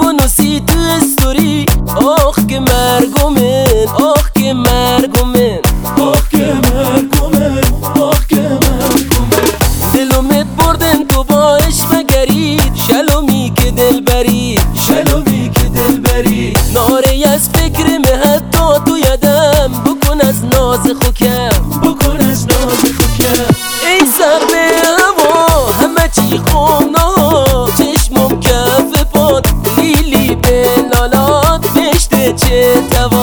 بنوسی تو استوری آخ که مرگومن، آخ که مرگومن، آخ که مرگومن، آخ که مرگومن. دلومت بردن تو با عشق گرید، شلومی که دل برید، شلومی که دل برید. ناری از فکر حتی تو یادم، بکن از ناز خوکم، بکن از ناز خوکم. ای سر به هوا همه چی خونا، چشمم کف پاد لیلی به لالات، بشته چه توا